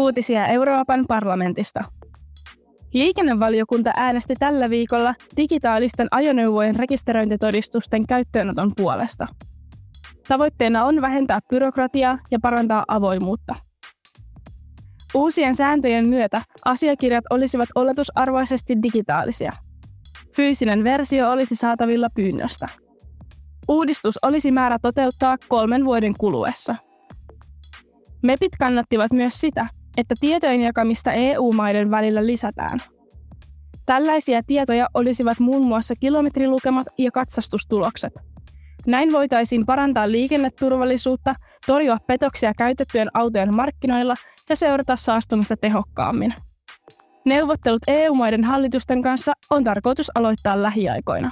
Uutisia Euroopan parlamentista. Liikennevaliokunta äänesti tällä viikolla digitaalisten ajoneuvojen rekisteröintitodistusten käyttöönoton puolesta. Tavoitteena on vähentää byrokratiaa ja parantaa avoimuutta. Uusien sääntöjen myötä asiakirjat olisivat oletusarvoisesti digitaalisia. Fyysinen versio olisi saatavilla pyynnöstä. Uudistus olisi määrä toteuttaa 3 vuoden kuluessa. MEPit kannattivat myös sitä, että tietojen jakamista EU-maiden välillä lisätään. Tällaisia tietoja olisivat muun muassa kilometrilukemat ja katsastustulokset. Näin voitaisiin parantaa liikenneturvallisuutta, torjua petoksia käytettyjen autojen markkinoilla ja seurata saastumista tehokkaammin. Neuvottelut EU-maiden hallitusten kanssa on tarkoitus aloittaa lähiaikoina.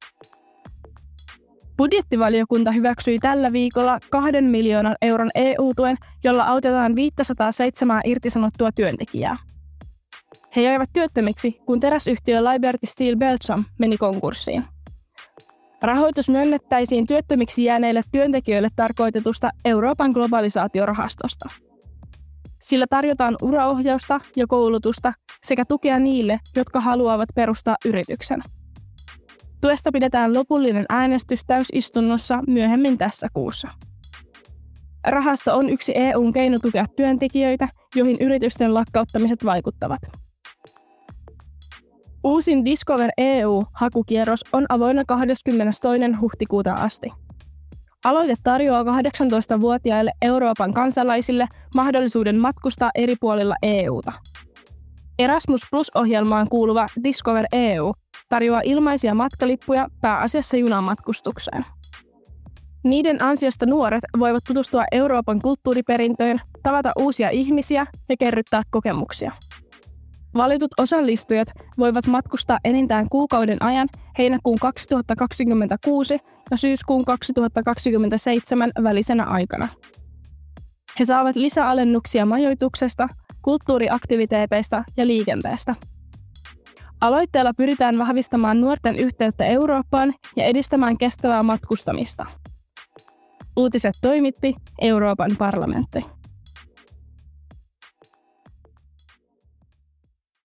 Budjettivaliokunta hyväksyi tällä viikolla 2 miljoonan euron EU-tuen, jolla autetaan 507 irtisanottua työntekijää. He jäivät työttömiksi, kun teräsyhtiö Liberty Steel Belgium meni konkurssiin. Rahoitus myönnettäisiin työttömiksi jääneille työntekijöille tarkoitetusta Euroopan globalisaatiorahastosta. Sillä tarjotaan uraohjausta ja koulutusta sekä tukea niille, jotka haluavat perustaa yrityksen. Tuesta pidetään lopullinen äänestys täysistunnossa myöhemmin tässä kuussa. Rahasto on yksi EU:n keino tukea työntekijöitä, joihin yritysten lakkauttamiset vaikuttavat. Uusin Discover EU-hakukierros on avoinna 22. huhtikuuta asti. Aloite tarjoaa 18-vuotiaille Euroopan kansalaisille mahdollisuuden matkustaa eri puolilla EUta. Erasmus Plus-ohjelmaan kuuluva Discover EU tarjoaa ilmaisia matkalippuja pääasiassa junamatkustukseen. Niiden ansiosta nuoret voivat tutustua Euroopan kulttuuriperintöön, tavata uusia ihmisiä ja kerryttää kokemuksia. Valitut osallistujat voivat matkustaa enintään kuukauden ajan heinäkuun 2026 ja syyskuun 2027 välisenä aikana. He saavat lisäalennuksia majoituksesta, kulttuuriaktiviteeteista ja liikenteestä. Aloitteella pyritään vahvistamaan nuorten yhteyttä Eurooppaan ja edistämään kestävää matkustamista. Uutiset toimitti Euroopan parlamentti.